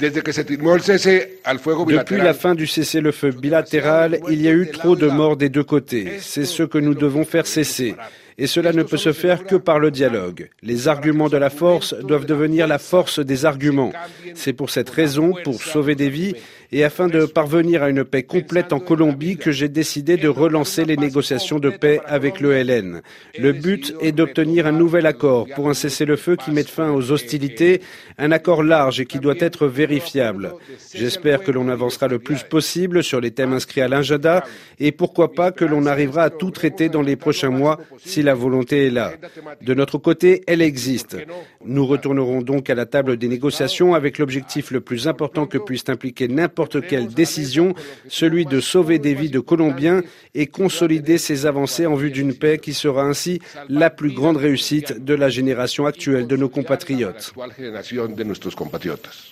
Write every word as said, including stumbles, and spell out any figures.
Depuis la fin du cessez-le-feu bilatéral, il y a eu trop de morts des deux côtés. C'est ce que nous devons faire cesser. Et cela ne peut se faire que par le dialogue. Les arguments de la force doivent devenir la force des arguments. C'est pour cette raison, pour sauver des vies, et afin de parvenir à une paix complète en Colombie, que j'ai décidé de relancer les négociations de paix avec l'E L N. Le but est d'obtenir un nouvel accord pour un cessez-le-feu qui mette fin aux hostilités, un accord large et qui doit être vérifiable. J'espère que l'on avancera le plus possible sur les thèmes inscrits à l'Agenda et pourquoi pas que l'on arrivera à tout traiter dans les prochains mois si la volonté est là. De notre côté, elle existe. Nous retournerons donc à la table des négociations avec l'objectif le plus important que puisse impliquer n'importe quelle décision, celui de sauver des vies de Colombiens et consolider ces avancées en vue d'une paix qui sera ainsi la plus grande réussite de la génération actuelle de nos compatriotes.